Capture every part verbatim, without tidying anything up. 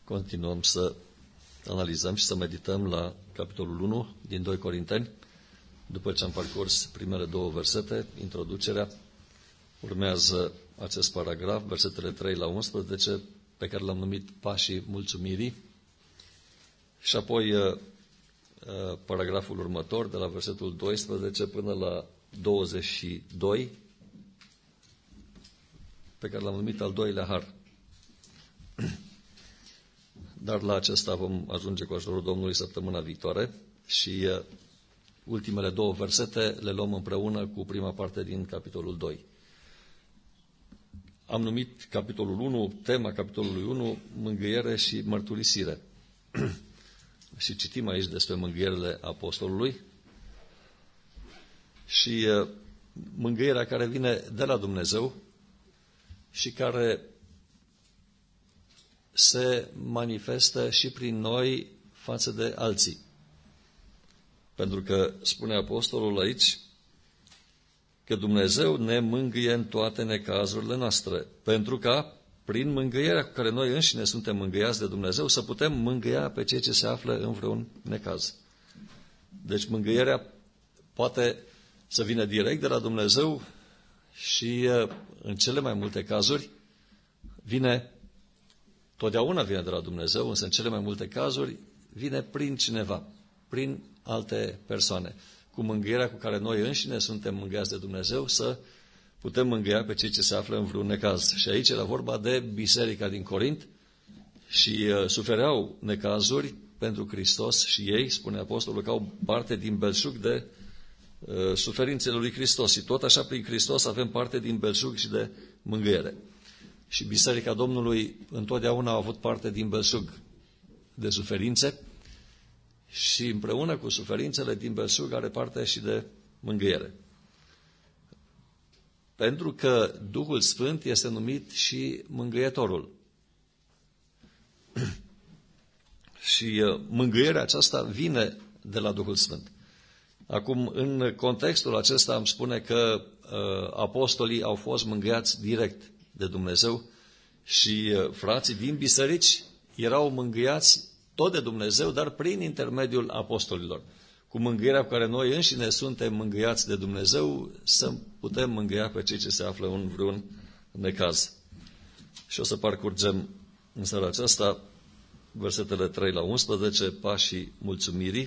Continuăm să analizăm și să medităm la capitolul unu din doi Corinteni. După ce am parcurs primele două versete, introducerea, urmează acest paragraf, versetele trei la unsprezece, pe care l-am numit Pașii Mulțumirii, și apoi paragraful următor, de la versetul doisprezece până la douăzeci și doi, pe care l-am numit al doilea har. Dar la acesta vom ajunge cu ajutorul Domnului săptămâna viitoare și ultimele două versete le luăm împreună cu prima parte din capitolul doi. Am numit capitolul unu, tema capitolului unu, mângâiere și mărturisire. Și citim aici despre mângâierile apostolului și mângâierea care vine de la Dumnezeu și care se manifestă și prin noi față de alții. Pentru că spune apostolul aici că Dumnezeu ne mângâie în toate necazurile noastre, pentru ca prin mângâierea cu care noi înșine suntem mângâiați de Dumnezeu să putem mângâia pe cei ce se află în vreun necaz. Deci mângâierea poate să vină direct de la Dumnezeu și în cele mai multe cazuri vine, totdeauna vine de la Dumnezeu, însă în cele mai multe cazuri vine prin cineva, prin alte persoane. Cu mângâierea cu care noi înșine suntem mângâiați de Dumnezeu să putem mângâia pe cei ce se află în vreun necaz. Și aici era vorba de biserica din Corint și uh, sufereau necazuri pentru Hristos și ei, spune apostolul, că au parte din belșug de uh, suferințele lui Hristos. Și tot așa prin Hristos avem parte din belșug și de mângâiere. Și biserica Domnului întotdeauna a avut parte din belșug de suferințe și împreună cu suferințele din belșug are parte și de mângâiere. Pentru că Duhul Sfânt este numit și mângâietorul. Și mângâierea aceasta vine de la Duhul Sfânt. Acum, în contextul acesta am spune că uh, apostolii au fost mângâiați direct de Dumnezeu și uh, frații din biserici erau mângâiați tot de Dumnezeu, dar prin intermediul apostolilor. Cu mângâierea cu care noi înșine suntem mângâiați de Dumnezeu, să putem mângâia pe cei ce se află în vreun necaz. Și o să parcurgem în seara aceasta versetele trei la unsprezece, Pașii Mulțumirii.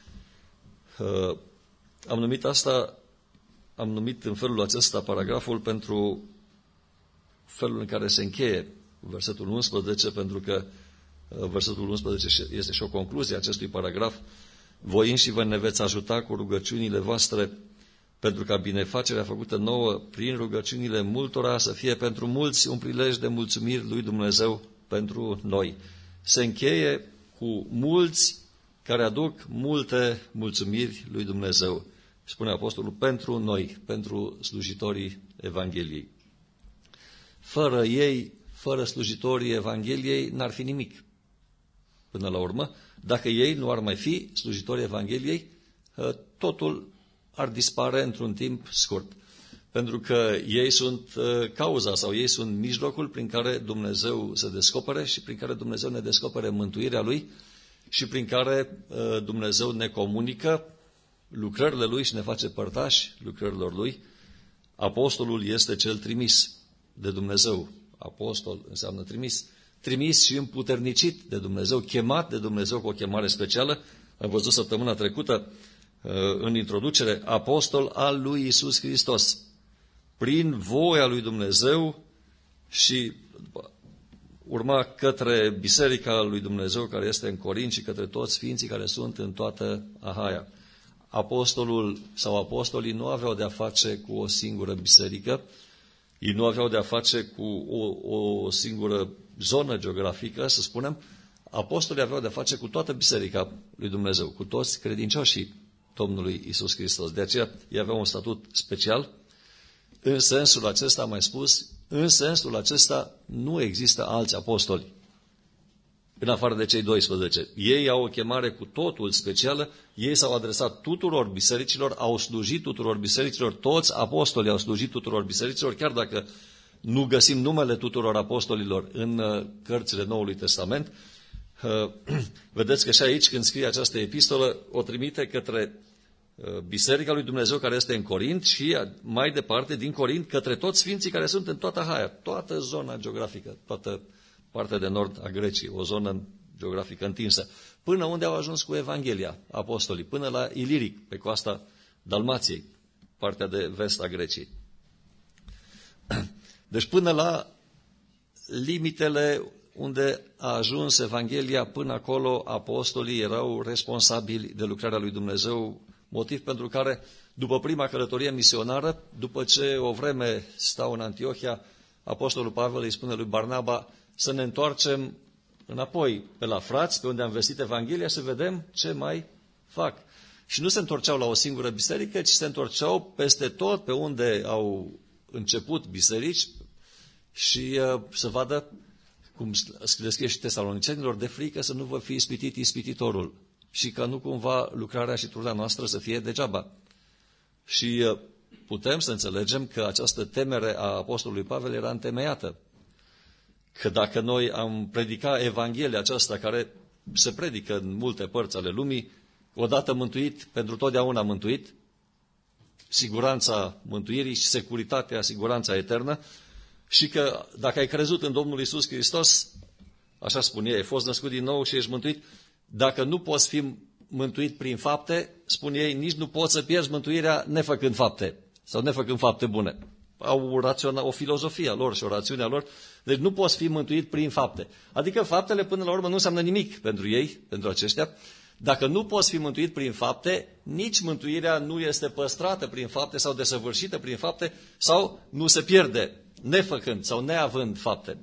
Uh, am numit asta, am numit în felul acesta paragraful pentru felul în care se încheie versetul unsprezece, pentru că uh, versetul unsprezece este și o concluzie a acestui paragraf. Voi înși vă ne veți ajuta cu rugăciunile voastre, pentru ca binefacerea făcută nouă prin rugăciunile multora să fie pentru mulți un prilej de mulțumiri lui Dumnezeu pentru noi. Se încheie cu mulți care aduc multe mulțumiri lui Dumnezeu. Spune apostolul, pentru noi, pentru slujitorii Evangheliei. Fără ei, fără slujitorii Evangheliei, n-ar fi nimic. Până la urmă, dacă ei nu ar mai fi slujitorii Evangheliei, totul ar dispare într-un timp scurt. Pentru că ei sunt cauza sau ei sunt mijlocul prin care Dumnezeu se descopere și prin care Dumnezeu ne descopere mântuirea Lui și prin care Dumnezeu ne comunică lucrările Lui și ne face părtași lucrărilor Lui. Apostolul este cel trimis de Dumnezeu. Apostol înseamnă trimis. Trimis și împuternicit de Dumnezeu, chemat de Dumnezeu cu o chemare specială. Am văzut săptămâna trecută în introducere, apostol al lui Iisus Hristos. Prin voia lui Dumnezeu și urma către biserica lui Dumnezeu care este în Corint și către toți sfinții care sunt în toată Ahaia. Apostolul sau apostolii nu aveau de-a face cu o singură biserică, ei nu aveau de-a face cu o, o singură zonă geografică, să spunem. Apostolii aveau de-a face cu toată biserica lui Dumnezeu, cu toți credincioșii Domnului Iisus Hristos. De aceea ei aveau un statut special. În sensul acesta, am mai spus, în sensul acesta nu există alți apostoli, în afară de cei doisprezece. Ei au o chemare cu totul specială, ei s-au adresat tuturor bisericilor, au slujit tuturor bisericilor, toți apostolii au slujit tuturor bisericilor, chiar dacă nu găsim numele tuturor apostolilor în cărțile Noului Testament, Vedeți că și aici, când scrie această epistolă, o trimite către Biserica lui Dumnezeu care este în Corint și mai departe din Corint către toți sfinții care sunt în toată Haia, toată zona geografică, toată partea de nord a Greciei, o zonă geografică întinsă, până unde au ajuns cu Evanghelia apostolii, până la Iliric, pe coasta Dalmației, partea de vest a Greciei. Deci până la limitele unde a ajuns Evanghelia, până acolo apostolii erau responsabili de lucrarea lui Dumnezeu, motiv pentru care, după prima călătorie misionară, după ce o vreme stau în Antiohia, apostolul Pavel îi spune lui Barnaba să ne întoarcem înapoi pe la frați, pe unde am vestit Evanghelia, să vedem ce mai fac. Și nu se întorceau la o singură biserică, ci se întorceau peste tot pe unde au început biserici și uh, să vadă, cum scrie și tesalonicenilor, de frică să nu vă fi ispitit ispititorul și ca nu cumva lucrarea și truda noastră să fie degeaba. Și uh, putem să înțelegem că această temere a apostolului Pavel era întemeiată. Că dacă noi am predicat Evanghelia aceasta care se predică în multe părți ale lumii, odată mântuit, pentru totdeauna mântuit, siguranța mântuirii și securitatea, siguranța eternă, și că dacă ai crezut în Domnul Iisus Hristos, așa spune, ai fost născut din nou și ești mântuit, dacă nu poți fi mântuit prin fapte, spune ei, nici nu poți să pierzi mântuirea nefăcând fapte sau nefăcând fapte bune. Au o, raționa, o filozofie a lor și o rațiune a lor, deci nu poți fi mântuit prin fapte. Adică faptele până la urmă nu înseamnă nimic pentru ei, pentru aceștia. Dacă nu poți fi mântuit prin fapte, nici mântuirea nu este păstrată prin fapte sau desăvârșită prin fapte sau nu se pierde nefăcând sau neavând fapte.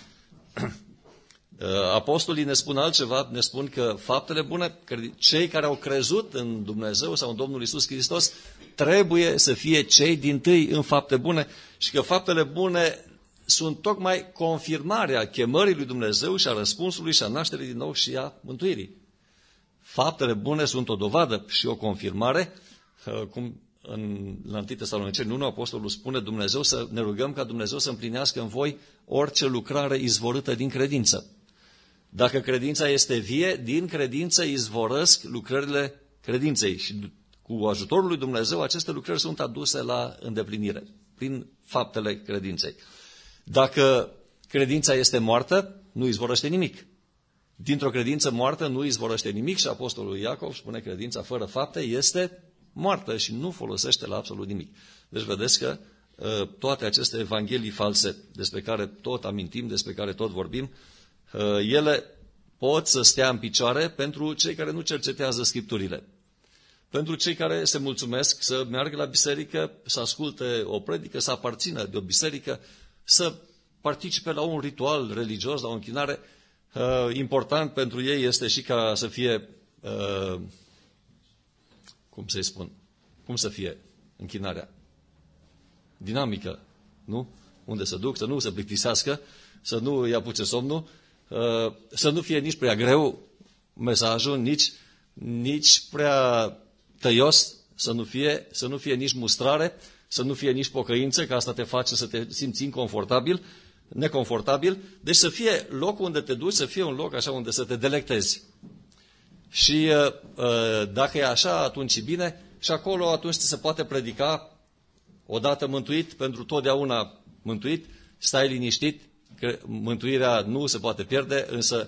Apostolii ne spun altceva, ne spun că faptele bune, că cei care au crezut în Dumnezeu sau în Domnul Iisus Hristos, trebuie să fie cei dintâi în fapte bune și că faptele bune sunt tocmai confirmarea chemării lui Dumnezeu și a răspunsului și a nașterii din nou și a mântuirii. Faptele bune sunt o dovadă și o confirmare, cum în la întâi Tesaloniceni unu, apostolul spune Dumnezeu să ne rugăm ca Dumnezeu să împlinească în voi orice lucrare izvorâtă din credință. Dacă credința este vie, din credință izvorăsc lucrările credinței și cu ajutorul lui Dumnezeu aceste lucrări sunt aduse la îndeplinire prin faptele credinței. Dacă credința este moartă, nu izvorăște nimic. Dintr-o credință moartă nu izvorăște nimic și apostolul Iacov spune că credința fără fapte este moartă și nu folosește la absolut nimic. Deci vedeți că uh, toate aceste evanghelii false despre care tot amintim, despre care tot vorbim, uh, ele pot să stea în picioare pentru cei care nu cercetează Scripturile. Pentru cei care se mulțumesc să meargă la biserică, să asculte o predică, să aparțină de o biserică, să participe la un ritual religios, la o închinare. Uh, important pentru ei este și ca să fie, uh, cum să-i spun, cum să fie închinarea? Dinamică, nu? Unde să duc, să nu se plictisească, să nu îi apuce somnul, uh, să nu fie nici prea greu mesajul, nici, nici prea tăios, să nu fie, să nu fie nici mustrare, să nu fie nici pocăință, că asta te face să te simți inconfortabil, neconfortabil, deci să fie locul unde te duci, să fie un loc așa unde să te delectezi. Și dacă e așa, atunci e bine, și acolo atunci se poate predica odată mântuit, pentru totdeauna mântuit, stai liniștit, că mântuirea nu se poate pierde, însă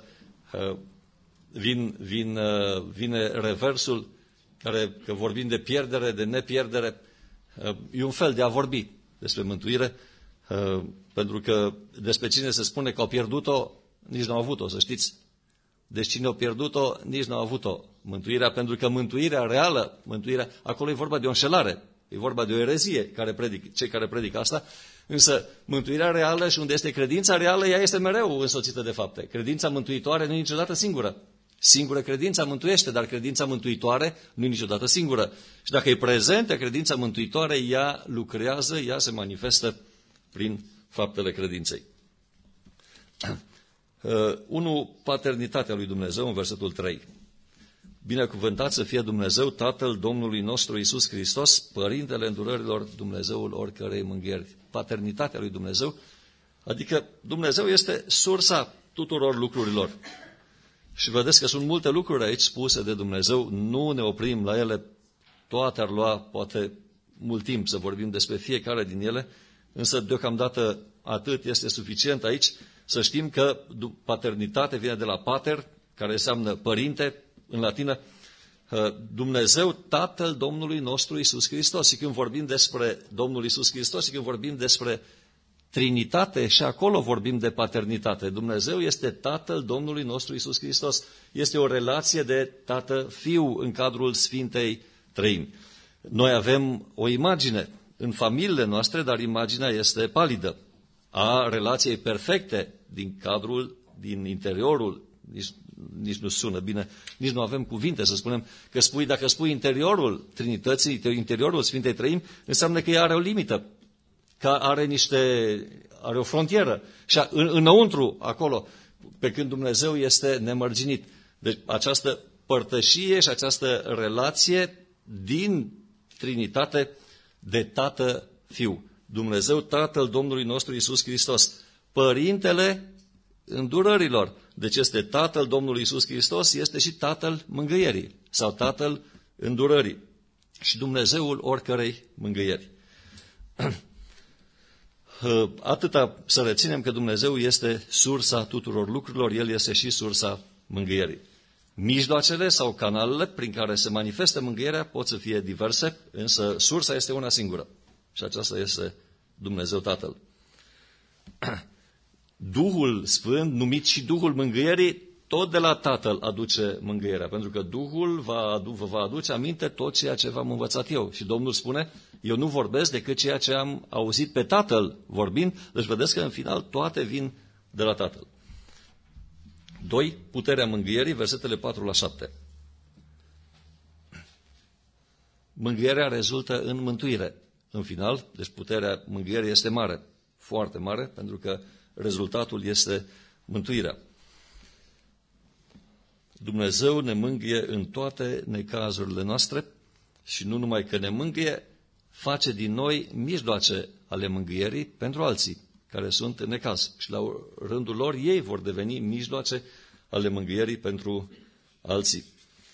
vin, vin, vine reversul, care, că vorbim de pierdere, de nepierdere, e un fel de a vorbi despre mântuire, pentru că despre cine se spune că au pierdut-o, nici n-au avut-o, să știți. Deci cine a pierdut-o, nici n-au avut-o. Mântuirea, pentru că mântuirea reală, mântuirea, acolo e vorba de o înșelare, e vorba de o erezie, care predic, cei care predică asta, însă mântuirea reală și unde este credința reală, ea este mereu însoțită de fapte. Credința mântuitoare nu e niciodată singură. Singură credința mântuiește, dar credința mântuitoare nu e niciodată singură. Și dacă e prezentă credința mântuitoare, ea lucrează, ea se manifestă prin faptele credinței. Uh, unu, paternitatea lui Dumnezeu, în versetul trei. Binecuvântat să fie Dumnezeu, Tatăl Domnului nostru Iisus Hristos, Părintele îndurărilor, Dumnezeul oricărei mânghieri. Paternitatea lui Dumnezeu, adică Dumnezeu este sursa tuturor lucrurilor. Și vedeți că sunt multe lucruri aici spuse de Dumnezeu, nu ne oprim la ele, toate ar lua poate mult timp să vorbim despre fiecare din ele, însă deocamdată atât este suficient aici să știm că paternitate vine de la pater, care înseamnă părinte în latină, Dumnezeu, Tatăl Domnului nostru Iisus Hristos. Și când vorbim despre Domnul Iisus Hristos și când vorbim despre Trinitate, și acolo vorbim de paternitate. Dumnezeu este Tatăl Domnului nostru Iisus Hristos. Este o relație de tată-fiu în cadrul Sfintei Treimi. Noi avem o imagine în familiile noastre, dar imaginea este palidă a relației perfecte din cadrul, din interiorul, nici, nici nu sună bine, nici nu avem cuvinte să spunem, că spui, dacă spui interiorul Trinității, interiorul Sfintei Treimi, înseamnă că ea are o limită, că are niște, are o frontieră. Și în, înăuntru, acolo, pe când Dumnezeu este nemărginit. Deci această părtășie și această relație din Trinitate de Tată-Fiu. Dumnezeu, Tatăl Domnului nostru Iisus Hristos. Părintele îndurărilor. Deci este Tatăl Domnului Iisus Hristos, este și Tatăl mângâierii sau Tatăl îndurării. Și Dumnezeul oricărei mângâieri. Atâta să reținem că Dumnezeu este sursa tuturor lucrurilor, El este și sursa mângâierii. Mijloacele sau canalele prin care se manifestă mângâierea pot să fie diverse, însă sursa este una singură. Și aceasta este Dumnezeu Tatăl. Duhul Sfânt, numit și Duhul Mângâierii, tot de la Tatăl aduce mângâierea, pentru că Duhul va adu- vă va aduce aminte tot ceea ce v-am învățat eu. Și Domnul spune, eu nu vorbesc decât ceea ce am auzit pe Tatăl vorbind, deci vedeți că în final toate vin de la Tatăl. doi. Puterea mângâierii, versetele patru la șapte. Mângâierea rezultă în mântuire. În final, deci puterea mângâierii este mare, foarte mare, pentru că rezultatul este mântuirea. Dumnezeu ne mângâie în toate necazurile noastre și nu numai că ne mângâie, face din noi mijloace ale mângâierii pentru alții care sunt în necaz. Și la rândul lor ei vor deveni mijloace ale mângâierii pentru alții.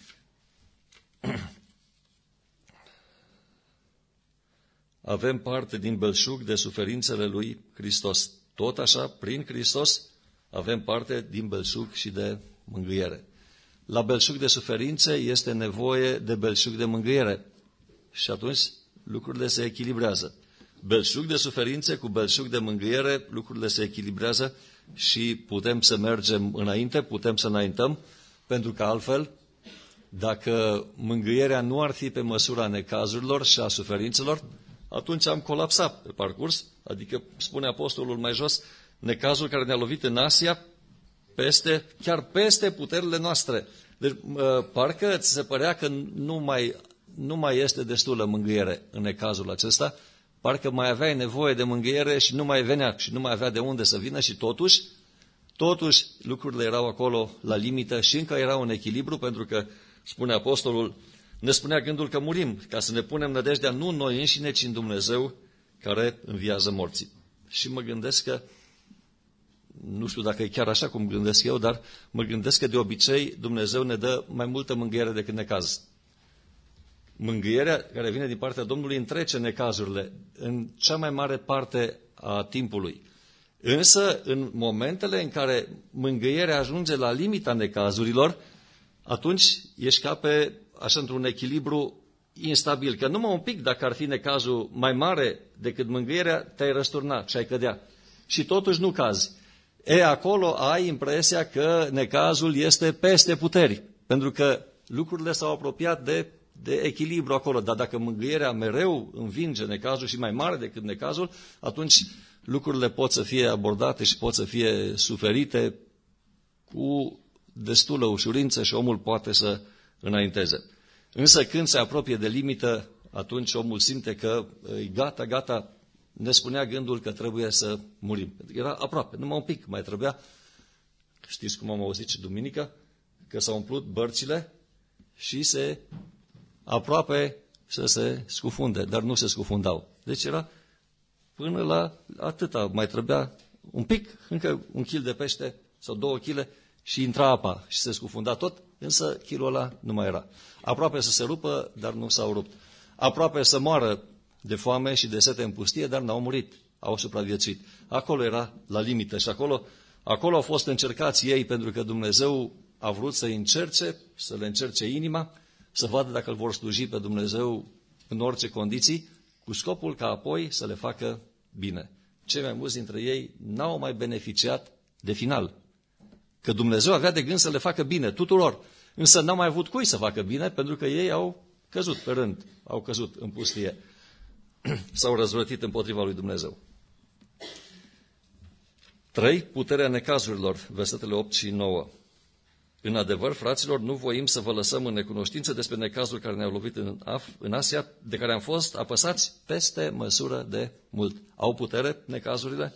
Avem parte din belșug de suferințele lui Hristos. Tot așa, prin Hristos, avem parte din belșug și de mângâiere. La belșug de suferințe este nevoie de belșug de mângâiere. Și atunci lucrurile se echilibrează. Belșug de suferințe cu belșug de mângâiere, lucrurile se echilibrează și putem să mergem înainte, putem să înaintăm, pentru că altfel, dacă mângâierea nu ar fi pe măsura necazurilor și a suferințelor, atunci am colapsat pe parcurs, adică, spune apostolul mai jos, necazul care ne-a lovit în Asia, peste, chiar peste puterile noastre. Deci, parcă ți se părea că nu mai, nu mai este destulă mângâiere în necazul acesta, parcă mai aveai nevoie de mângâiere și nu mai venea și nu mai avea de unde să vină și totuși, totuși lucrurile erau acolo la limită și încă erau în echilibru, pentru că, spune apostolul, ne spunea gândul că murim, ca să ne punem nădejdea nu în noi înșine, ci în Dumnezeu care înviază morții. Și mă gândesc că, nu știu dacă e chiar așa cum gândesc eu, dar mă gândesc că de obicei Dumnezeu ne dă mai multă mângâiere decât necaz. Mângâierea care vine din partea Domnului întrece necazurile în cea mai mare parte a timpului. Însă, în momentele în care mângâierea ajunge la limita necazurilor, atunci ești ca pe, așa, într-un echilibru instabil, că numai un pic, dacă ar fi necazul mai mare decât mângâierea, te-ai răsturna și ai cădea. Și totuși nu cazi. E, acolo ai impresia că necazul este peste puteri, pentru că lucrurile s-au apropiat de, de echilibru acolo. Dar dacă mângâierea mereu învinge necazul și mai mare decât necazul, atunci lucrurile pot să fie abordate și pot să fie suferite cu destulă ușurință și omul poate să înainteze. Însă când se apropie de limită, atunci omul simte că e gata, gata, ne spunea gândul că trebuie să murim. Era aproape, numai un pic mai trebuia. Știți cum am auzit și duminică? Că s-au umplut bărcile și se aproape să se scufunde, dar nu se scufundau. Deci era până la atâta, mai trebuia un pic, încă un kil de pește sau două chile și intra apa și se scufunda tot, însă chilul ăla nu mai era. Aproape să se rupă, dar nu s-au rupt. Aproape să moară de foame și de sete în pustie, dar n-au murit, au supraviețuit. Acolo era la limită și acolo, acolo au fost încercați ei, pentru că Dumnezeu a vrut să-i încerce, să le încerce inima, să vadă dacă îl vor sluji pe Dumnezeu în orice condiții, cu scopul ca apoi să le facă bine. Cei mai mulți dintre ei n-au mai beneficiat de final. Că Dumnezeu avea de gând să le facă bine tuturor, însă n-au mai avut cui să facă bine, pentru că ei au căzut pe rând, au căzut în pustie, s-au răzvrătit împotriva lui Dumnezeu. trei. Puterea necazurilor, versetele opt și nouă. În adevăr, fraților, nu voim să vă lăsăm în necunoștință despre necazul care ne-au lovit în, Af, în Asia, de care am fost apăsați peste măsură de mult. Au putere necazurile?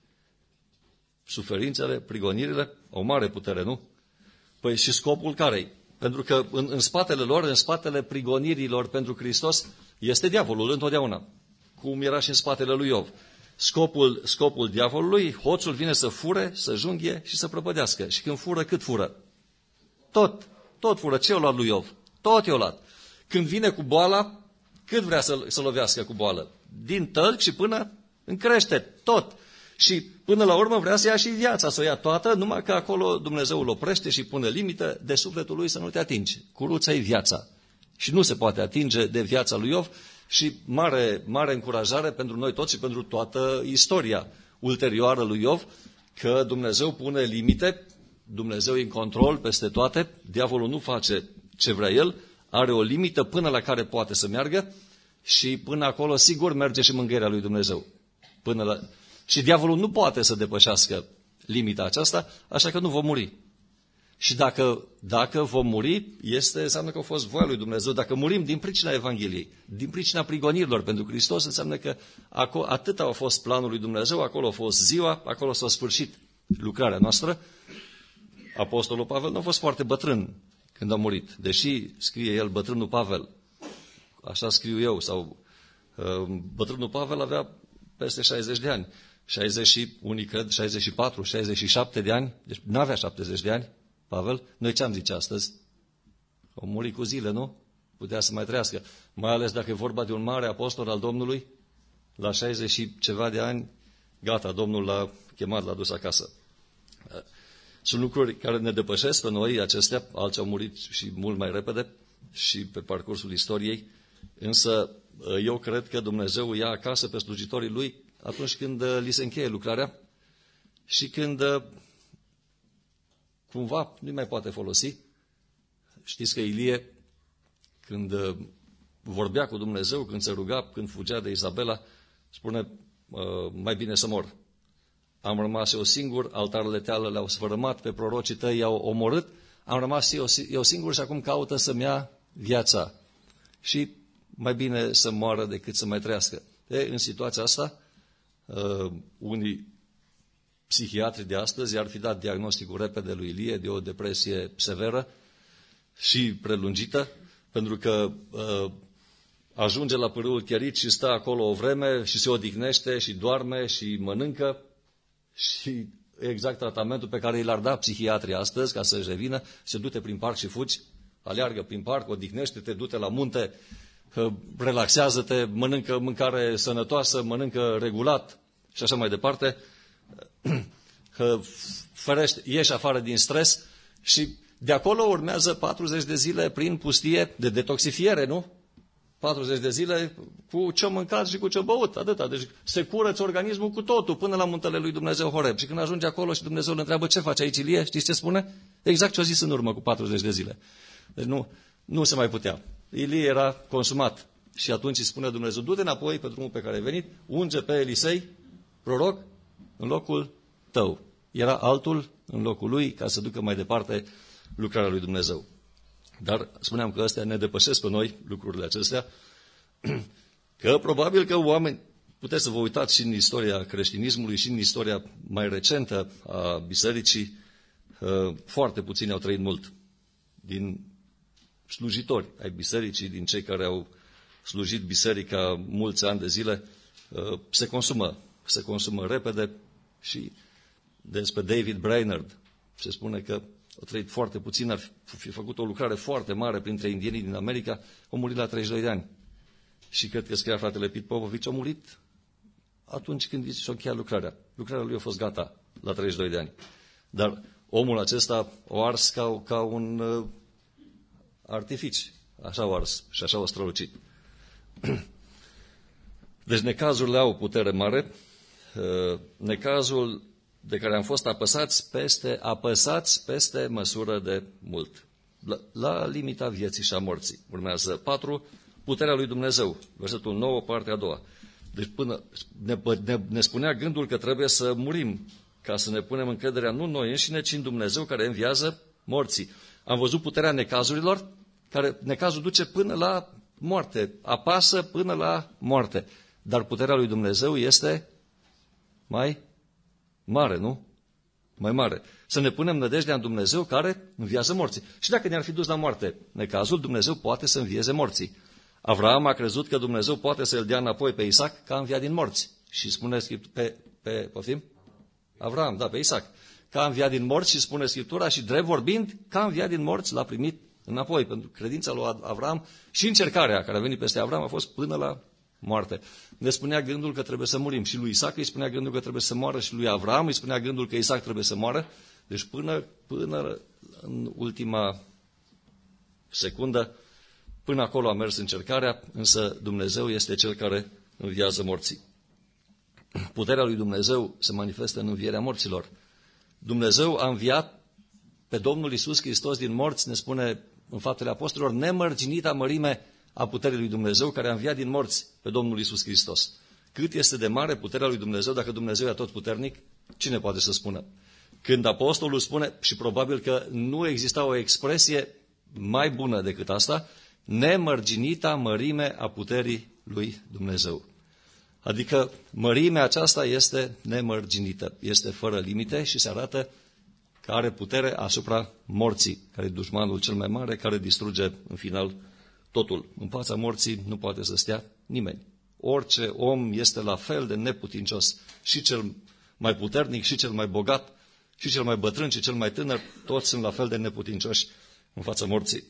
Suferințele, prigonirile? O mare putere, nu? Păi și scopul care-i? Pentru că în, în spatele lor, în spatele prigonirilor pentru Hristos, este diavolul întotdeauna, cum era și în spatele lui Iov. Scopul, scopul diavolului, hoțul vine să fure, să junghie și să prăpădească. Și când fură, cât fură? Tot, tot fură. Ce i-o luat lui Iov? Tot i-o luat. Când vine cu boala, cât vrea să, să lovească cu boală? Din tălc și până în creștet, tot. Și până la urmă vrea să ia și viața, să o ia toată, numai că acolo Dumnezeu îl oprește și pune limită de sufletul lui să nu te atingi. Curuța-i viața. Și nu se poate atinge de viața lui Iov și mare, mare încurajare pentru noi toți și pentru toată istoria ulterioară lui Iov, că Dumnezeu pune limite, Dumnezeu e în control peste toate, diavolul nu face ce vrea el, are o limită până la care poate să meargă și până acolo sigur merge și mângâierea lui Dumnezeu. Până la... Și diavolul nu poate să depășească limita aceasta, așa că nu vom muri. Și dacă, dacă vom muri, este, înseamnă că a fost voia lui Dumnezeu. Dacă murim din pricina Evangheliei, din pricina prigonirilor pentru Hristos, înseamnă că acolo, atât a fost planul lui Dumnezeu, acolo a fost ziua, acolo s-a sfârșit lucrarea noastră. Apostolul Pavel nu a fost foarte bătrân când a murit, deși scrie el bătrânul Pavel, așa scriu eu, sau uh, bătrânul Pavel avea peste șaizeci de ani, șaizeci și, unii cred șaizeci și patru, șaizeci și șapte de ani, deci nu avea șaptezeci de ani, Pavel. Noi ce am zice astăzi? O muri cu zile, nu? Putea să mai trăiască. Mai ales dacă e vorba de un mare apostol al Domnului, la șaizeci și ceva de ani, gata, Domnul l-a chemat, l-a dus acasă. Sunt lucruri care ne depășesc pe noi, acestea, alții au murit și mult mai repede și pe parcursul istoriei, însă eu cred că Dumnezeu ia acasă pe slujitorii Lui atunci când li se încheie lucrarea și când cumva nu mai poate folosi. Știți că Ilie, când vorbea cu Dumnezeu, când se ruga, când fugea de Izabela, spune, mai bine să mor. Am rămas eu singur, altarele tale le-au sfărâmat, pe prorocii tăi i-au omorât, am rămas eu, eu singur și acum caută să-mi ia viața. Și mai bine să moară decât să mai trăiască. E, în situația asta, uh, unii psihiatri de astăzi i-ar fi dat diagnosticul repede lui Ilie de o depresie severă și prelungită, pentru că uh, ajunge la pârâul Cherit și stă acolo o vreme și se odihnește și doarme și mănâncă și exact tratamentul pe care i l-ar da psihiatrii astăzi ca să-și revină, se du-te prin parc și fugi, aleargă prin parc, odihnește-te, du-te la munte, relaxează-te, mănâncă mâncare sănătoasă, mănâncă regulat și așa mai departe, ferește, ieși afară din stres și de acolo urmează patruzeci de zile prin pustie de detoxifiere, nu? patruzeci de zile cu ce-o mâncat și cu ce-o băut, atâta. Deci se curăță organismul cu totul până la muntele lui Dumnezeu Horeb. Și când ajunge acolo și Dumnezeu îl întreabă ce face aici Ilie, știți ce spune? Exact ce a zis în urmă cu patruzeci de zile. Deci nu, nu se mai putea. Ilie era consumat. Și atunci îi spune Dumnezeu, du-te înapoi pe drumul pe care ai venit, unge pe Elisei, proroc, în locul tău. Era altul în locul lui ca să ducă mai departe lucrarea lui Dumnezeu. Dar spuneam că astea ne depășesc pe noi, lucrurile acestea, că probabil că oameni, puteți să vă uitați și în istoria creștinismului și în istoria mai recentă a bisericii, foarte puțini au trăit mult. Din slujitori ai bisericii, din cei care au slujit biserica mulți ani de zile, se consumă, se consumă repede și despre David Brainerd se spune că a trăit foarte puțin, ar fi făcut o lucrare foarte mare printre indienii din America, a murit la treizeci și doi de ani. Și cred că scria fratele Pit Popovici, a murit atunci când și-a încheiat lucrarea. Lucrarea lui a fost gata la treizeci și doi de ani. Dar omul acesta o ars ca, ca un uh, artifici. Așa o ars și așa o strălucit. Deci necazurile au putere mare. Uh, necazul de care am fost apăsați peste, apăsați peste măsură de mult. La, la limita vieții și a morții. Urmează patru. Puterea lui Dumnezeu. Versetul nouă, partea a doua. Deci până ne, ne, ne spunea gândul că trebuie să murim ca să ne punem încrederea nu noi înșine, ci în Dumnezeu care înviază morții. Am văzut puterea necazurilor, care necazul duce până la moarte, apasă până la moarte. Dar puterea lui Dumnezeu este mai mare, nu? Mai mare. Să ne punem nădejdea în Dumnezeu care înviază morții. Și dacă ne-ar fi dus la moarte necazul, Dumnezeu poate să învieze morții. Avraam a crezut că Dumnezeu poate să îl dea înapoi pe Isaac ca înviat din morți. Și spune pe, pe poftim? Avraam, da, pe Isaac. Ca înviat din morți și spune Scriptura și drept vorbind, ca înviat din morți l-a primit înapoi. Pentru credința lui Avraam și încercarea care a venit peste Avraam a fost până la moarte. Ne spunea gândul că trebuie să murim. Și lui Isaac îi spunea gândul că trebuie să moară și lui Avraam îi spunea gândul că Isaac trebuie să moară. Deci până, până în ultima secundă, până acolo a mers încercarea, însă Dumnezeu este Cel care înviază morții. Puterea lui Dumnezeu se manifestă în învierea morților. Dumnezeu a înviat pe Domnul Iisus Hristos din morți, ne spune în Faptele Apostolilor, nemărginita mărime a puterii lui Dumnezeu care a înviat din morți pe Domnul Iisus Hristos. Cât este de mare puterea lui Dumnezeu, dacă Dumnezeu e atotputernic, cine poate să spună? Când apostolul spune, și probabil că nu exista o expresie mai bună decât asta, nemărginita mărime a puterii lui Dumnezeu. Adică mărimea aceasta este nemărginită, este fără limite și se arată că are putere asupra morții, care e dușmanul cel mai mare, care distruge în final totul. În fața morții nu poate să stea nimeni. Orice om este la fel de neputincios, și cel mai puternic, și cel mai bogat, și cel mai bătrân, și cel mai tânăr, toți sunt la fel de neputincioși în fața morții.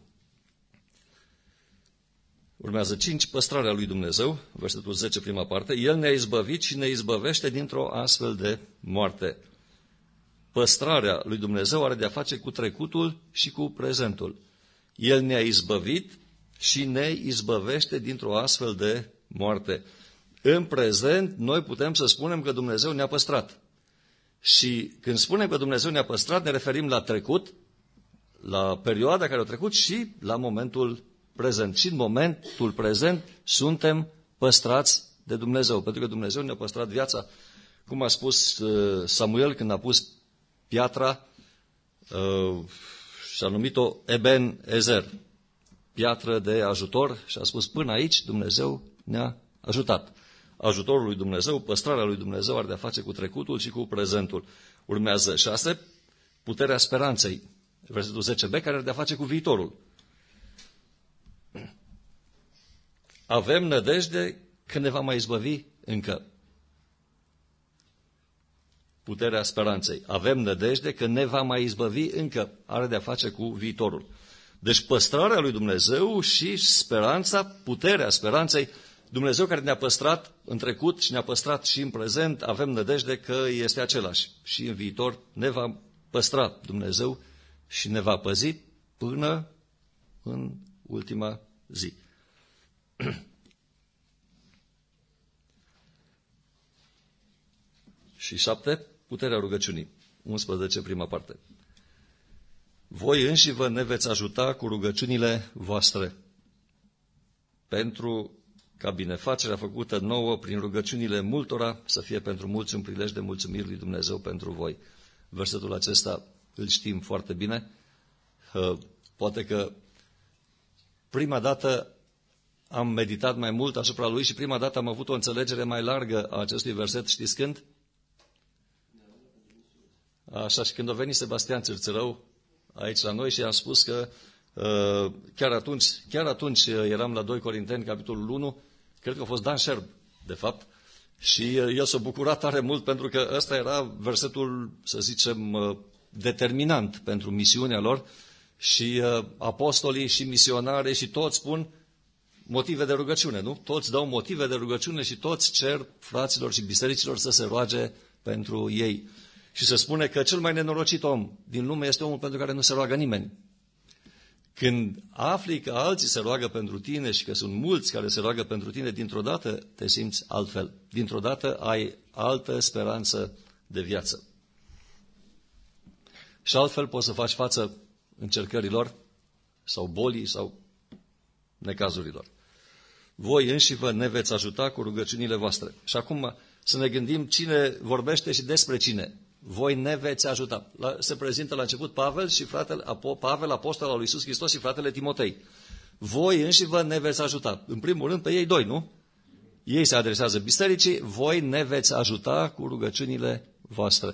Urmează cinci, păstrarea lui Dumnezeu, versetul zece, prima parte. El ne-a izbăvit și ne izbăvește dintr-o astfel de moarte. Păstrarea lui Dumnezeu are de-a face cu trecutul și cu prezentul. El ne-a izbăvit și ne izbăvește dintr-o astfel de moarte. În prezent, noi putem să spunem că Dumnezeu ne-a păstrat. Și când spunem că Dumnezeu ne-a păstrat, ne referim la trecut, la perioada care a trecut și la momentul prezent. Și în momentul prezent suntem păstrați de Dumnezeu, pentru că Dumnezeu ne-a păstrat viața. Cum a spus Samuel când a pus piatra, și-a numit-o Eben Ezer, piatră de ajutor, și a spus până aici Dumnezeu ne-a ajutat. Ajutorul lui Dumnezeu, păstrarea lui Dumnezeu are de-a face cu trecutul și cu prezentul. Urmează șase, puterea speranței, versetul zece b, care are de-a face cu viitorul. Avem nădejde că ne va mai izbăvi încă. Puterea speranței. Avem nădejde că ne va mai izbăvi încă. Are de-a face cu viitorul. Deci păstrarea lui Dumnezeu și speranța, puterea speranței, Dumnezeu care ne-a păstrat în trecut și ne-a păstrat și în prezent, avem nădejde că este același. Și în viitor ne va păstra Dumnezeu și ne va păzi până în ultima zi. Și șapte, puterea rugăciunii. unsprezece, prima parte. Voi înși vă ne veți ajuta cu rugăciunile voastre, pentru ca binefacerea făcută nouă prin rugăciunile multora să fie pentru mulți un prilej de mulțumiri lui Dumnezeu pentru voi. Versetul acesta îl știm foarte bine. Poate că prima dată am meditat mai mult asupra lui și prima dată am avut o înțelegere mai largă a acestui verset. Știți când? Așa, și când a venit Sebastian Țârțărău aici la noi și am spus că uh, chiar atunci, chiar atunci eram la doi Corinteni, capitolul unu, cred că a fost Dan Șerb, de fapt, și el s-a bucurat tare mult pentru că ăsta era versetul, să zicem, uh, determinant pentru misiunea lor și uh, apostolii și misionare și toți spun motive de rugăciune, nu? Toți dau motive de rugăciune și toți cer fraților și bisericilor să se roage pentru ei. Și se spune că cel mai nenorocit om din lume este omul pentru care nu se roagă nimeni. Când afli că alții se roagă pentru tine și că sunt mulți care se roagă pentru tine, dintr-o dată te simți altfel. Dintr-o dată ai altă speranță de viață. Și altfel poți să faci față încercărilor sau bolii sau necazurilor. Voi înșivă ne veți ajuta cu rugăciunile voastre. Și acum să ne gândim cine vorbește și despre cine. Voi ne veți ajuta. La, se prezintă la început Pavel, și fratele, Apo, Pavel, apostol al lui Iisus Hristos și fratele Timotei. Voi înșivă ne veți ajuta. În primul rând pe ei doi, nu? Ei se adresează bisericii, voi ne veți ajuta cu rugăciunile voastre.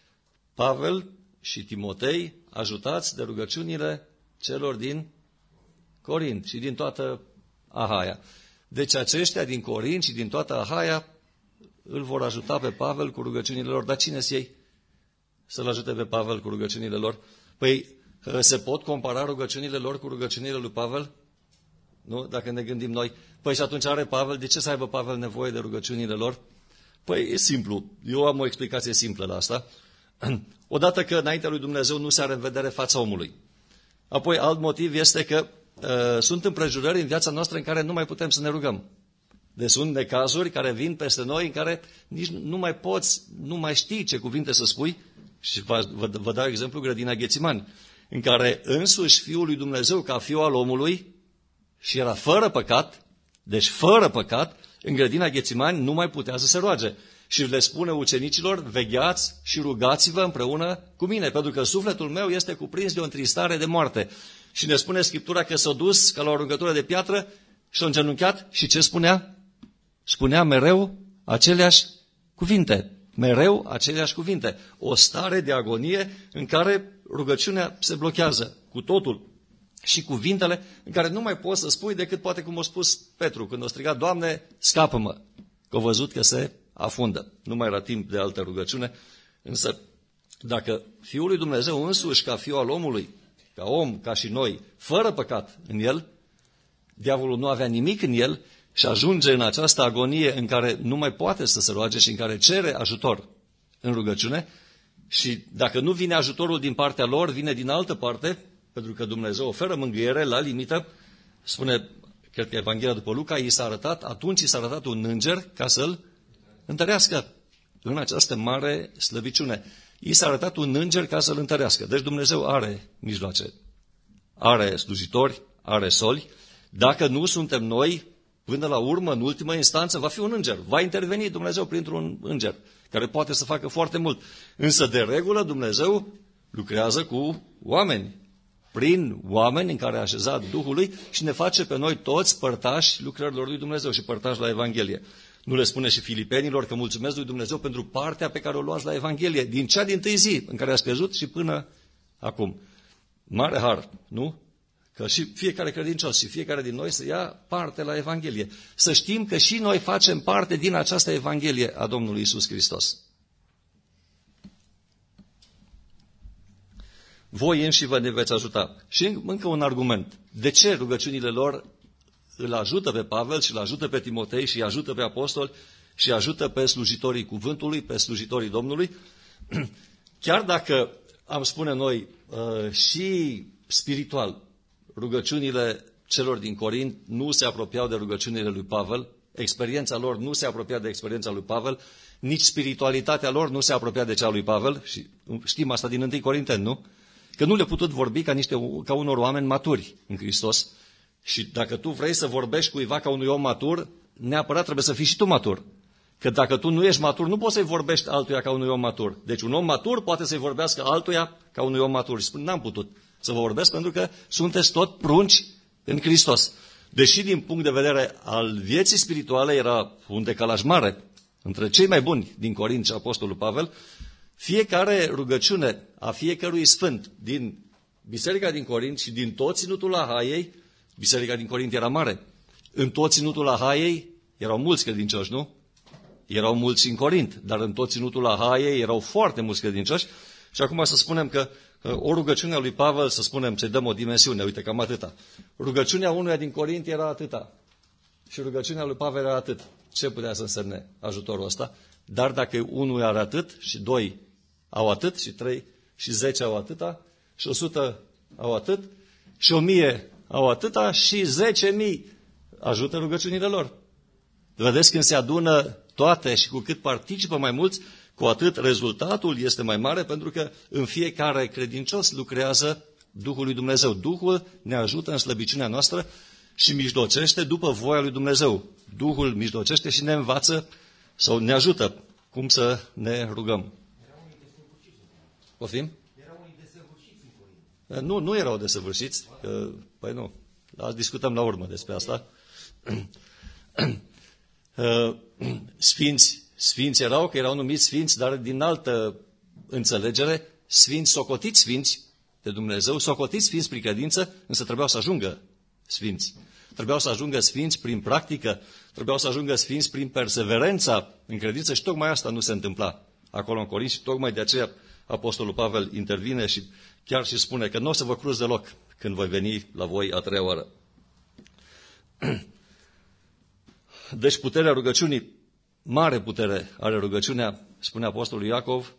Pavel și Timotei, ajutați de rugăciunile celor din Corint și din toată Ahaia. Deci aceștia din Corint și din toată Ahaia îl vor ajuta pe Pavel cu rugăciunile lor. Dar cine sunt ei să-l ajute pe Pavel cu rugăciunile lor? Păi se pot compara rugăciunile lor cu rugăciunile lui Pavel? Nu? Dacă ne gândim noi. Păi și atunci are Pavel, de ce să aibă Pavel nevoie de rugăciunile lor? Păi e simplu. Eu am o explicație simplă la asta. Odată că înaintea lui Dumnezeu nu se are în vedere fața omului. Apoi alt motiv este că uh, sunt împrejurări în viața noastră în care nu mai putem să ne rugăm. Deci sunt necazuri care vin peste noi în care nici nu mai poți, nu mai știi ce cuvinte să spui. Și vă, vă, vă dau exemplu grădina Ghețimani, în care însuși Fiul lui Dumnezeu, ca Fiul al omului, și era fără păcat, deci fără păcat, în grădina Ghețimani nu mai putea să se roage. Și le spune ucenicilor, vegheați și rugați-vă împreună cu mine, pentru că sufletul meu este cuprins de o întristare de moarte. Și ne spune Scriptura că s-a dus ca la o aruncătură de piatră și s-a îngenunchiat și ce spunea? Spunea mereu aceleași cuvinte. Mereu aceleași cuvinte. O stare de agonie în care rugăciunea se blochează cu totul. Și cuvintele în care nu mai poți să spui decât poate cum a spus Petru când a strigat, Doamne, scapă-mă, că a văzut că se afundă. Nu mai era timp de altă rugăciune, însă dacă Fiul lui Dumnezeu însuși, ca Fiul al omului, ca om, ca și noi, fără păcat în el, diavolul nu avea nimic în el și ajunge în această agonie în care nu mai poate să se roage și în care cere ajutor în rugăciune și dacă nu vine ajutorul din partea lor, vine din altă parte, pentru că Dumnezeu oferă mângâiere la limită, spune, cred că Evanghelia după Luca, i s-a arătat, atunci i s-a arătat un înger ca să-l întărească în această mare slăbiciune. I s-a arătat un înger ca să-l întărească. Deci Dumnezeu are mijloace, are slujitori, are soli. Dacă nu suntem noi, până la urmă, în ultimă instanță, va fi un înger. Va interveni Dumnezeu printr-un înger, care poate să facă foarte mult. Însă, de regulă, Dumnezeu lucrează cu oameni, prin oameni în care a așezat Duhul lui și ne face pe noi toți părtași lucrărilor lui Dumnezeu și părtași la Evanghelie. Nu le spune și filipenilor că mulțumesc lui Dumnezeu pentru partea pe care o luați la Evanghelie, din cea dintâi zi în care ați crezut și până acum. Mare har, nu? Că și fiecare credincios și fiecare din noi să ia parte la Evanghelie. Să știm că și noi facem parte din această Evanghelie a Domnului Iisus Hristos. Voi înșivă ne veți ajuta. Și încă un argument. De ce rugăciunile lor îl ajută pe Pavel și îl ajută pe Timotei și îi ajută pe apostoli și ajută pe slujitorii cuvântului, pe slujitorii Domnului? Chiar dacă, am spune noi, și spiritual, rugăciunile celor din Corint nu se apropiau de rugăciunile lui Pavel, experiența lor nu se apropia de experiența lui Pavel, nici spiritualitatea lor nu se apropia de cea lui Pavel, și știm asta din întâi Corinteni, nu? Că nu le-a putut vorbi ca, niște, ca unor oameni maturi în Hristos. Și dacă tu vrei să vorbești cuiva ca unui om matur, neapărat trebuie să fii și tu matur. Că dacă tu nu ești matur, nu poți să-i vorbești altuia ca unui om matur. Deci un om matur poate să-i vorbească altuia ca unui om matur. Și spune, n-am putut să vă vorbesc pentru că sunteți tot prunci în Hristos. Deși din punct de vedere al vieții spirituale era un decalaj mare între cei mai buni din Corint și apostolul Pavel, fiecare rugăciune a fiecărui sfânt din biserica din Corint și din tot ținutul Ahaiei, biserica din Corint era mare, în tot ținutul Ahaiei erau mulți credincioși, nu? Erau mulți în Corint, dar în tot ținutul Ahaiei erau foarte mulți credincioși Și acum să spunem că o rugăciune a lui Pavel, să spunem, să-i dăm o dimensiune, uite, cam atâta. Rugăciunea unuia din Corinti era atâta. Și rugăciunea lui Pavel era atât. Ce putea să însemne ajutorul ăsta? Dar dacă unul are atât, și doi au atât, și trei, și zece au atâta, și o sută au atât, și o mie au atâta, și zece mii ajută rugăciunile lor. Vedeți, când se adună toate și cu cât participă mai mulți, cu atât rezultatul este mai mare, pentru că în fiecare credincios lucrează Duhul lui Dumnezeu. Duhul ne ajută în slăbiciunea noastră și mijlocește după voia lui Dumnezeu. Duhul mijlocește și ne învață sau ne ajută cum să ne rugăm. Poftim? Nu, nu erau desăvârșiți. Că, păi nu. Discutăm la urmă despre asta. Sfinți, sfinți erau, că erau numiți sfinți, dar din altă înțelegere, sfinți, socotiți sfinți de Dumnezeu, socotiți sfinți prin credință, însă trebuiau să ajungă sfinți. Trebuiau să ajungă sfinți prin practică, trebuiau să ajungă sfinți prin perseverența în credință și tocmai asta nu se întâmpla acolo în Corint și tocmai de aceea Apostolul Pavel intervine și chiar și spune că nu o să vă cruți deloc când voi veni la voi a treia oară. Deci puterea rugăciunii, mare putere are rugăciunea, spune Apostolul Iacov,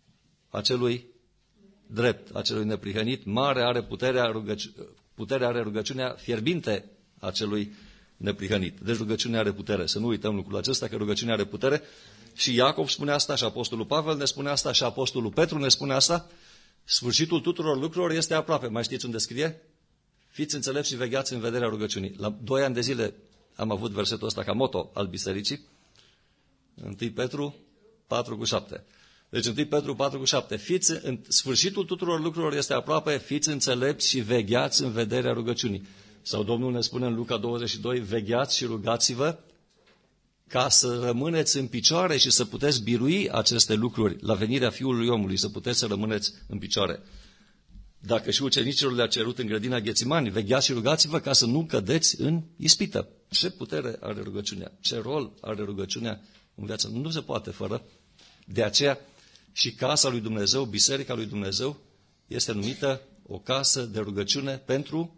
acelui drept, acelui neprihănit, mare are puterea, rugăci... puterea are rugăciunea fierbinte acelui neprihănit. Deci rugăciunea are putere. Să nu uităm lucrul acesta, că rugăciunea are putere. Și Iacov spune asta, și Apostolul Pavel ne spune asta, și Apostolul Petru ne spune asta. Sfârșitul tuturor lucrurilor este aproape. Mai știți unde scrie? Fiți înțelepți și vegheați în vederea rugăciunii. La doi ani de zile am avut versetul ăsta ca moto al bisericii. întâi Petru patru cu șapte. Deci întâi Petru patru cu șapte. Fiți, în sfârșitul tuturor lucrurilor este aproape, fiți înțelepți și vegheați în vederea rugăciunii. Sau Domnul ne spune în Luca douăzeci și doi, vegheați și rugați-vă ca să rămâneți în picioare și să puteți birui aceste lucruri la venirea Fiului Omului, să puteți să rămâneți în picioare. Dacă și ucenicilor le-a cerut în grădina Ghețimani, vegheați și rugați-vă ca să nu cădeți în ispită. Ce putere are rugăciunea? Ce rol are rugăciunea în viață? Nu se poate fără. De aceea și casa lui Dumnezeu, biserica lui Dumnezeu, este numită o casă de rugăciune pentru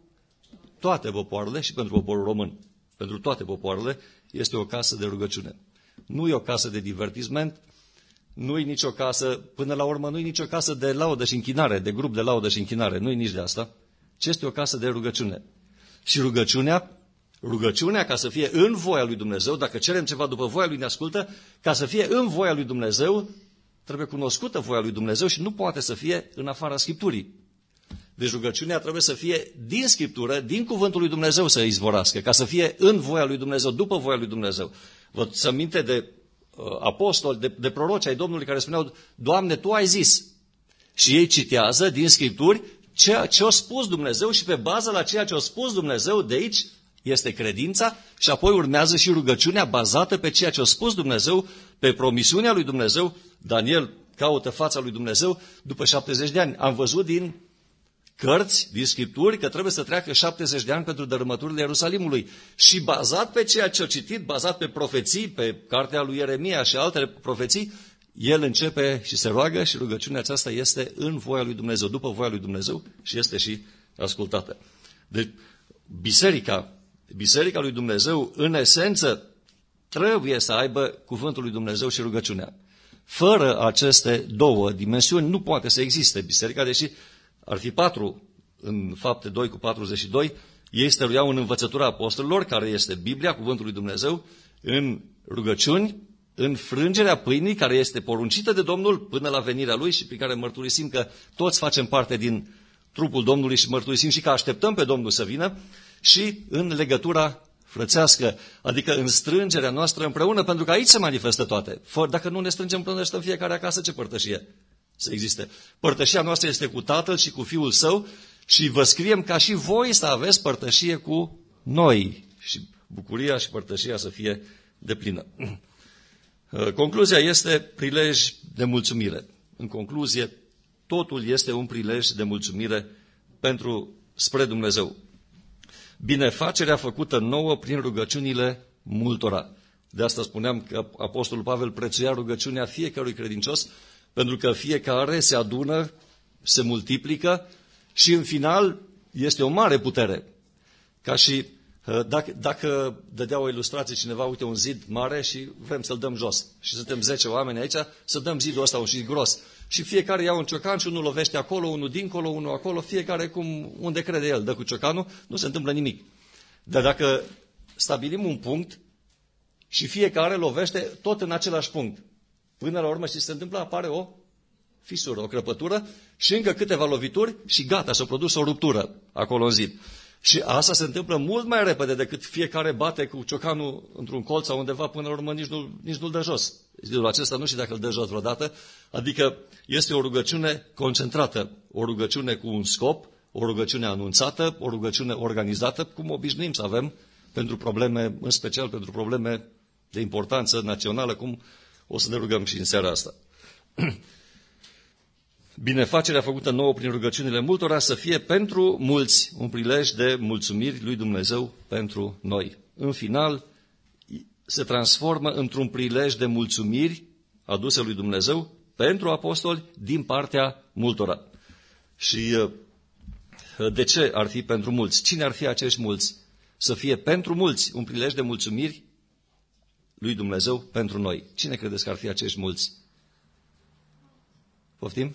toate popoarele și pentru poporul român. Pentru toate popoarele este o casă de rugăciune. Nu e o casă de divertisment, nu e nicio casă, până la urmă, nu e nicio casă de laudă și închinare, de grup de laudă și închinare, nu e nici de asta, ci este o casă de rugăciune. Și rugăciunea, rugăciunea ca să fie în voia lui Dumnezeu, dacă cerem ceva după voia lui ne ascultă, ca să fie în voia lui Dumnezeu, trebuie cunoscută voia lui Dumnezeu și nu poate să fie în afara Scripturii. Deci rugăciunea trebuie să fie din Scriptură, din cuvântul lui Dumnezeu să izvorască, ca să fie în voia lui Dumnezeu, după voia lui Dumnezeu. Vă ți minte de uh, apostoli, de, de proroci ai Domnului care spuneau, Doamne, Tu ai zis. Și ei citează din Scripturi ceea ce a spus Dumnezeu și pe bază la ceea ce a spus Dumnezeu, de aici este credința și apoi urmează și rugăciunea bazată pe ceea ce a spus Dumnezeu, pe promisiunea lui Dumnezeu. Daniel caută fața lui Dumnezeu după șaptezeci de ani. Am văzut din cărți, din Scripturi, că trebuie să treacă șaptezeci de ani pentru dărâmăturile Ierusalimului. Și bazat pe ceea ce a citit, bazat pe profeții, pe cartea lui Ieremia și altele profeții, el începe și se roagă și rugăciunea aceasta este în voia lui Dumnezeu, după voia lui Dumnezeu și este și ascultată. Deci, biserica, biserica lui Dumnezeu, în esență, trebuie să aibă cuvântul lui Dumnezeu și rugăciunea. Fără aceste două dimensiuni nu poate să existe biserica, deși ar fi patru în Fapte doi cu patruzeci și doi, ei stăruiau în învățătura apostolilor, care este Biblia, cuvântul lui Dumnezeu, în rugăciuni, în frângerea pâinii, care este poruncită de Domnul până la venirea Lui și prin care mărturisim că toți facem parte din trupul Domnului și mărturisim și că așteptăm pe Domnul să vină, și în legătura frățească, adică în strângerea noastră împreună, pentru că aici se manifestă toate. Dacă nu ne strângem împreună, stăm fiecare acasă, ce părtășie să existe? Părtășia noastră este cu Tatăl și cu Fiul Său și vă scriem ca și voi să aveți părtășie cu noi și bucuria și părtășia să fie deplină. Concluzia este prilej de mulțumire. În concluzie, totul este un prilej de mulțumire pentru spre Dumnezeu. Binefacerea făcută nouă prin rugăciunile multora. De asta spuneam că Apostolul Pavel prețuia rugăciunea fiecărui credincios, pentru că fiecare se adună, se multiplică și în final este o mare putere. Ca și dacă, dacă dădea o ilustrație cineva, uite un zid mare și vrem să-l dăm jos. Și suntem zece oameni aici, să dăm zidul ăsta un zid gros. Și fiecare ia un ciocan și unul lovește acolo, unul dincolo, unul acolo, fiecare cum, unde crede el, dă cu ciocanul, nu se întâmplă nimic. Dar dacă stabilim un punct și fiecare lovește tot în același punct, până la urmă știți ce se întâmplă? Apare o fisură, o crăpătură și încă câteva lovituri și gata, s-a produs o ruptură acolo în zid. Și asta se întâmplă mult mai repede decât fiecare bate cu ciocanul într-un colț sau undeva, până la urmă nici, nu, nici nu-l dă jos. Zidul acesta nu știu dacă îl dă jos vreodată, adică este o rugăciune concentrată, o rugăciune cu un scop, o rugăciune anunțată, o rugăciune organizată, cum obișnuim să avem pentru probleme, în special pentru probleme de importanță națională, cum o să ne rugăm și în seara asta. Binefacerea făcută nouă prin rugăciunile multora să fie pentru mulți un prilej de mulțumiri lui Dumnezeu pentru noi. În final, se transformă într-un prilej de mulțumiri aduse lui Dumnezeu pentru apostoli din partea multora. Și de ce ar fi pentru mulți? Cine ar fi acești mulți? Să fie pentru mulți un prilej de mulțumiri lui Dumnezeu pentru noi. Cine credeți că ar fi acești mulți? Poftim?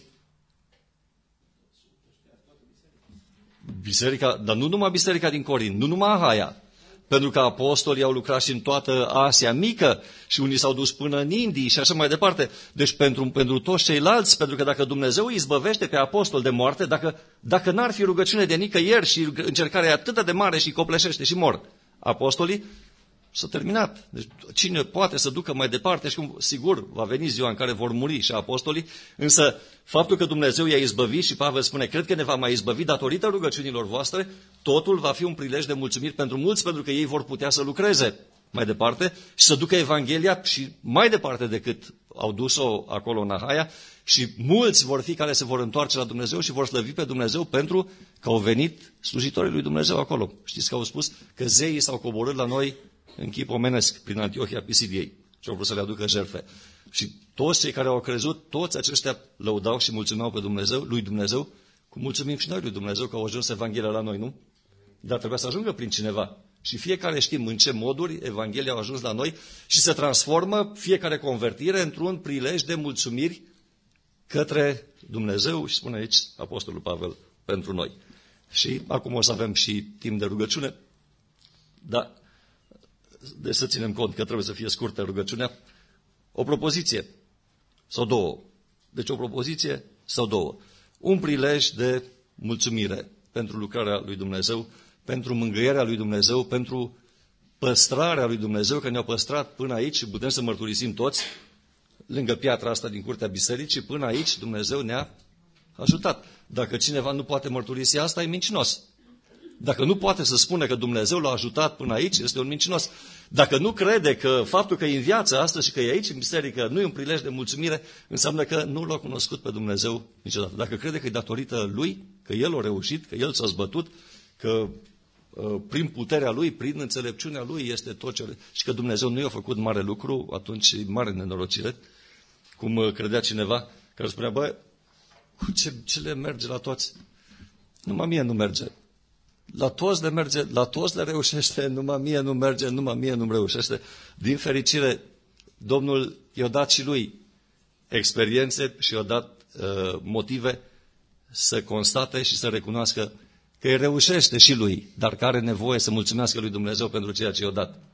Biserica, dar nu numai biserica din Corint, nu numai Ahaia, pentru că apostolii au lucrat și în toată Asia Mică și unii s-au dus până în Indii și așa mai departe. Deci pentru, pentru toți ceilalți, pentru că dacă Dumnezeu îi izbăvește pe apostol de moarte, dacă, dacă n-ar fi rugăciune de nicăieri și încercarea e atât de mare și copleșește și mor apostolii, s-a terminat. Deci cine poate să ducă mai departe și cum, sigur, va veni ziua în care vor muri și apostolii, însă faptul că Dumnezeu i-a izbăvit și Pavel spune, cred că ne va mai izbăvi datorită rugăciunilor voastre, totul va fi un prilej de mulțumiri pentru mulți, pentru că ei vor putea să lucreze mai departe și să ducă Evanghelia și mai departe decât au dus-o acolo în Ahaia și mulți vor fi care se vor întoarce la Dumnezeu și vor slăvi pe Dumnezeu pentru că au venit slujitorii lui Dumnezeu acolo. Știți că au spus că zeii s-au coborât la noi în chip omenesc, prin Antiohia Pisidiei, și au vrut să le aducă jertfe. Și toți cei care au crezut, toți aceștia lăudau și mulțumeau pe Dumnezeu, lui Dumnezeu, cum mulțumim și noi lui Dumnezeu că au ajuns Evanghelia la noi, nu? Dar trebuia să ajungă prin cineva. Și fiecare știm în ce moduri Evanghelia a ajuns la noi și se transformă fiecare convertire într-un prilej de mulțumiri către Dumnezeu și spune aici Apostolul Pavel pentru noi. Și acum o să avem și timp de rugăciune, dar deci să ținem cont că trebuie să fie scurtă rugăciunea, o propoziție sau două. Deci o propoziție sau două. Un prilej de mulțumire pentru lucrarea lui Dumnezeu, pentru mângâierea lui Dumnezeu, pentru păstrarea lui Dumnezeu, că ne-a păstrat până aici și putem să mărturisim toți, lângă piatra asta din curtea bisericii, până aici Dumnezeu ne-a ajutat. Dacă cineva nu poate mărturisi asta, e mincinos. Dacă nu poate să spună că Dumnezeu l-a ajutat până aici, este un mincinos. Dacă nu crede că faptul că e în viață astăzi și că e aici în biserică nu e un prilej de mulțumire, înseamnă că nu l-a cunoscut pe Dumnezeu niciodată. Dacă crede că e datorită lui, că el a reușit, că el s-a zbătut, că prin puterea lui, prin înțelepciunea lui este tot ce... și că Dumnezeu nu i-a făcut mare lucru, atunci e mare nenorocire. Cum credea cineva care spunea, bă, ce, ce le merge la toți? Numai mie nu merge. La toți le merge, la toți le reușește, numai mie nu merge, numai mie nu reușește. Din fericire, Domnul i-a dat și lui experiențe și i-a dat uh, motive să constate și să recunoască că îi reușește și lui, dar că are nevoie să mulțumească lui Dumnezeu pentru ceea ce i-a dat.